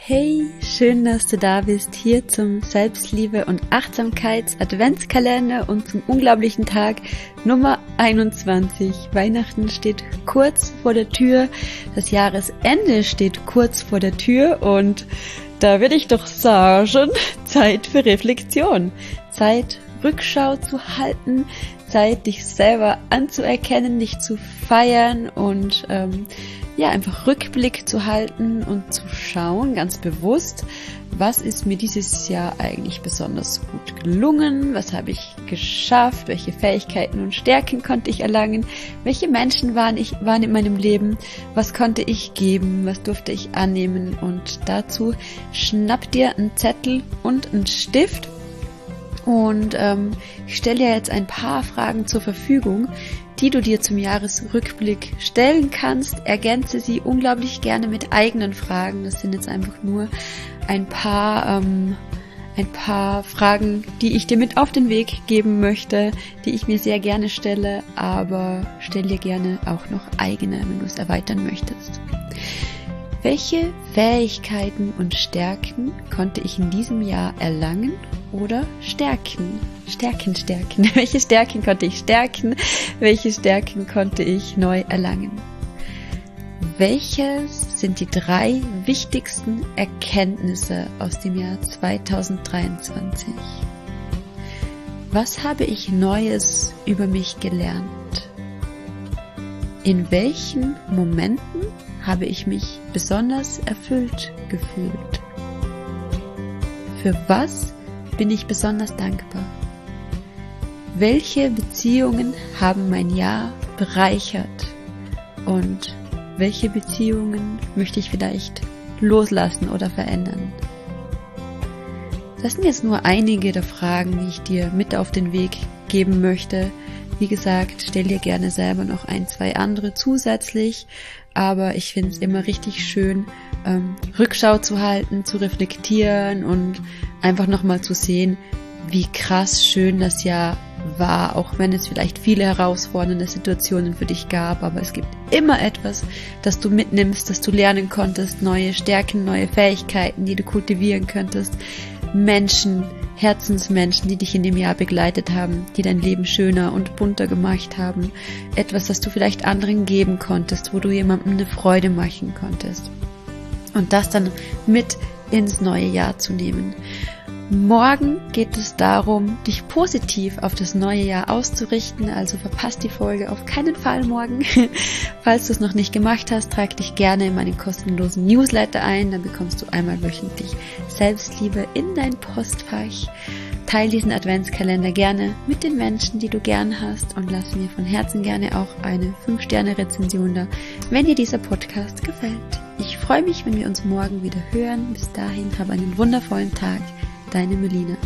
Hey, schön, dass du da bist, hier zum Selbstliebe- und Achtsamkeits-Adventskalender und zum unglaublichen Tag Nummer 21. Weihnachten steht kurz vor der Tür, das Jahresende steht kurz vor der Tür und da würde ich doch sagen, Zeit für Reflexion, Zeit Rückschau zu halten, Zeit dich selber anzuerkennen, dich zu feiern und einfach Rückblick zu halten und zu schauen, ganz bewusst, was ist mir dieses Jahr eigentlich besonders gut gelungen, was habe ich geschafft, welche Fähigkeiten und Stärken konnte ich erlangen, welche Menschen waren in meinem Leben, was konnte ich geben, was durfte ich annehmen und dazu schnapp dir einen Zettel und einen Stift. Und ich stelle dir jetzt ein paar Fragen zur Verfügung, die du dir zum Jahresrückblick stellen kannst. Ergänze sie unglaublich gerne mit eigenen Fragen. Das sind jetzt einfach nur ein paar Fragen, die ich dir mit auf den Weg geben möchte, die ich mir sehr gerne stelle, aber stell dir gerne auch noch eigene, wenn du es erweitern möchtest. Welche Fähigkeiten und Stärken konnte ich in diesem Jahr erlangen oder stärken? Stärken. Welche Stärken konnte ich stärken? Welche Stärken konnte ich neu erlangen? Welches sind die 3 wichtigsten Erkenntnisse aus dem Jahr 2023? Was habe ich Neues über mich gelernt? In welchen Momenten habe ich mich besonders erfüllt gefühlt? Für was bin ich besonders dankbar? Welche Beziehungen haben mein Jahr bereichert? Und welche Beziehungen möchte ich vielleicht loslassen oder verändern? Das sind jetzt nur einige der Fragen, die ich dir mit auf den Weg geben möchte. Wie gesagt, stell dir gerne selber noch 1, 2 andere zusätzlich, aber ich finde es immer richtig schön, Rückschau zu halten, zu reflektieren und einfach nochmal zu sehen, wie krass schön das Jahr war, auch wenn es vielleicht viele herausfordernde Situationen für dich gab, aber es gibt immer etwas, das du mitnimmst, das du lernen konntest, neue Stärken, neue Fähigkeiten, die du kultivieren könntest, Menschen, Herzensmenschen, die dich in dem Jahr begleitet haben, die dein Leben schöner und bunter gemacht haben, etwas, das du vielleicht anderen geben konntest, wo du jemandem eine Freude machen konntest und das dann mit ins neue Jahr zu nehmen. Morgen geht es darum, dich positiv auf das neue Jahr auszurichten, also verpasst die Folge auf keinen Fall morgen. Falls du es noch nicht gemacht hast, trag dich gerne in meinen kostenlosen Newsletter ein, dann bekommst du einmal wöchentlich Selbstliebe in dein Postfach. Teil diesen Adventskalender gerne mit den Menschen, die du gern hast und lass mir von Herzen gerne auch eine 5-Sterne-Rezension da, wenn dir dieser Podcast gefällt. Ich freue mich, wenn wir uns morgen wieder hören. Bis dahin, hab einen wundervollen Tag. Deine Melina.